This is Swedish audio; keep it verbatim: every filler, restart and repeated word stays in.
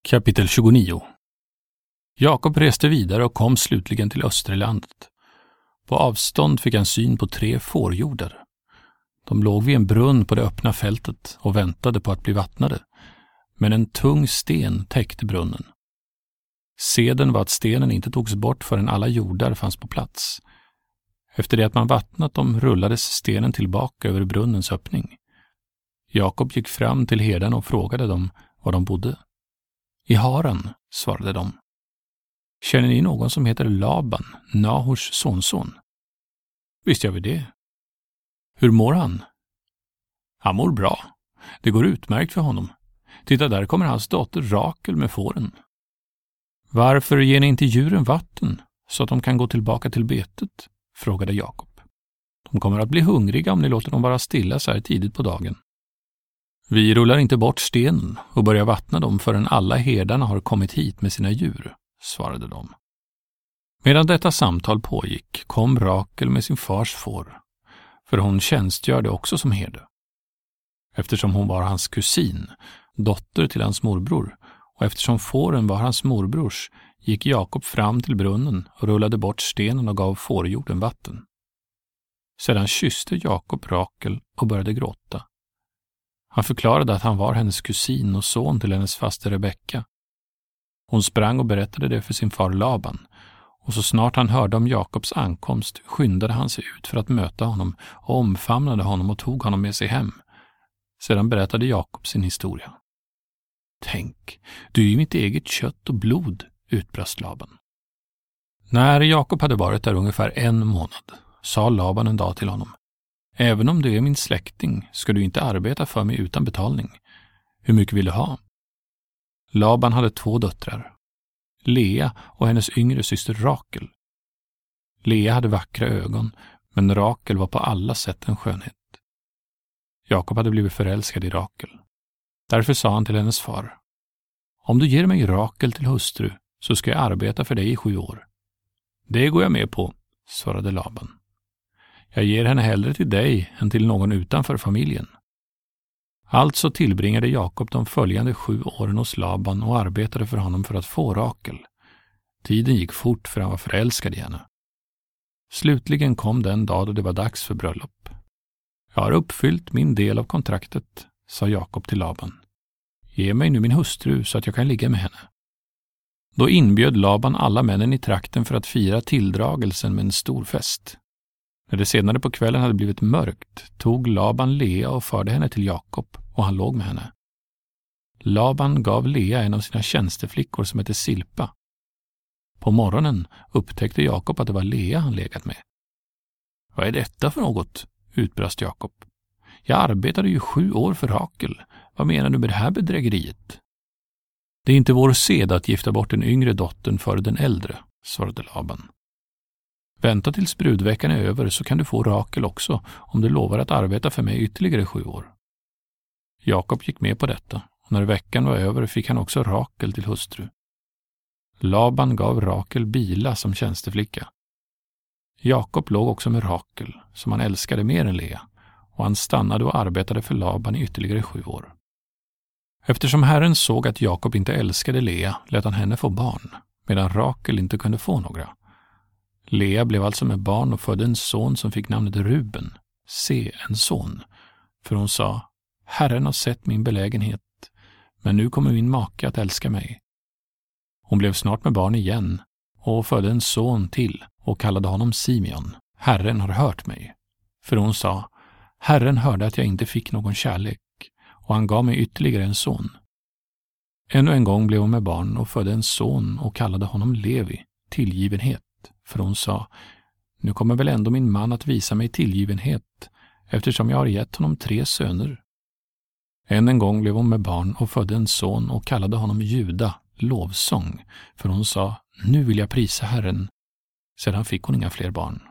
Kapitel tjugonio. Jakob reste vidare och kom slutligen till Österlandet. På avstånd fick han syn på tre fårjordar. De låg vid en brunn på det öppna fältet och väntade på att bli vattnade, men en tung sten täckte brunnen. Seden var att stenen inte togs bort förrän alla jordar fanns på plats. Efter det att man vattnat dem rullades stenen tillbaka över brunnens öppning. Jakob gick fram till herdarna och frågade dem var de bodde. I Haran, svarade de. Känner ni någon som heter Laban, Nahors sonson? Visst gör vi det. Hur mår han? Han mår bra. Det går utmärkt för honom. Titta, där kommer hans dotter Rakel med fåren. Varför ger ni inte djuren vatten så att de kan gå tillbaka till betet? Frågade Jakob. De kommer att bli hungriga om ni låter dem vara stilla så här tidigt på dagen. Vi rullar inte bort stenen och börjar vattna dem förrän alla herdarna har kommit hit med sina djur, svarade de. Medan detta samtal pågick kom Rakel med sin fars får, för hon tjänstgjorde också som herde. Eftersom hon var hans kusin, dotter till hans morbror, och eftersom fåren var hans morbrors, gick Jakob fram till brunnen och rullade bort stenen och gav fårjorden vatten. Sedan kysste Jakob Rakel och började gråta. Han förklarade att han var hennes kusin och son till hennes faster Rebecka. Hon sprang och berättade det för sin far Laban, och så snart han hörde om Jakobs ankomst skyndade han sig ut för att möta honom och omfamnade honom och tog honom med sig hem. Sedan berättade Jakob sin historia. Tänk, du är ju mitt eget kött och blod, utbrast Laban. När Jakob hade varit där ungefär en månad sa Laban en dag till honom. Även om du är min släkting ska du inte arbeta för mig utan betalning. Hur mycket vill du ha? Laban hade två döttrar, Lea och hennes yngre syster Rakel. Lea hade vackra ögon, men Rakel var på alla sätt en skönhet. Jakob hade blivit förälskad i Rakel. Därför sa han till hennes far. Om du ger mig Rakel till hustru så ska jag arbeta för dig i sju år. Det går jag med på, svarade Laban. Jag ger henne hellre till dig än till någon utanför familjen. Alltså tillbringade Jakob de följande sju åren hos Laban och arbetade för honom för att få Rakel. Tiden gick fort för han var förälskad i henne. Slutligen kom den dag då det var dags för bröllop. Jag har uppfyllt min del av kontraktet, sa Jakob till Laban. Ge mig nu min hustru så att jag kan ligga med henne. Då inbjöd Laban alla männen i trakten för att fira tilldragelsen med en stor fest. När det senare på kvällen hade blivit mörkt tog Laban Lea och förde henne till Jakob och han låg med henne. Laban gav Lea en av sina tjänsteflickor som hette Silpa. På morgonen upptäckte Jakob att det var Lea han legat med. Vad är detta för något? Utbrast Jakob. Jag arbetade ju sju år för Rakel. Vad menar du med det här bedrägeriet? Det är inte vår sed att gifta bort den yngre dottern för den äldre, svarade Laban. Vänta tills brudveckan är över så kan du få Rakel också om du lovar att arbeta för mig ytterligare sju år. Jakob gick med på detta och när veckan var över fick han också Rakel till hustru. Laban gav Rakel Bila som tjänsteflicka. Jakob låg också med Rakel som han älskade mer än Lea och han stannade och arbetade för Laban i ytterligare sju år. Eftersom Herren såg att Jakob inte älskade Lea lät han henne få barn medan Rakel inte kunde få några. Lea blev alltså med barn och födde en son som fick namnet Ruben, se en son, för hon sa, Herren har sett min belägenhet, men nu kommer min make att älska mig. Hon blev snart med barn igen och födde en son till och kallade honom Simeon, Herren har hört mig. För hon sa, Herren hörde att jag inte fick någon kärlek och han gav mig ytterligare en son. Ännu en gång blev hon med barn och födde en son och kallade honom Levi, tillgivenhet. För hon sa, nu kommer väl ändå min man att visa mig tillgivenhet eftersom jag har gett honom tre söner. Än en gång blev hon med barn och födde en son och kallade honom Juda, lovsång. För hon sa, nu vill jag prisa Herren. Sedan fick hon inga fler barn.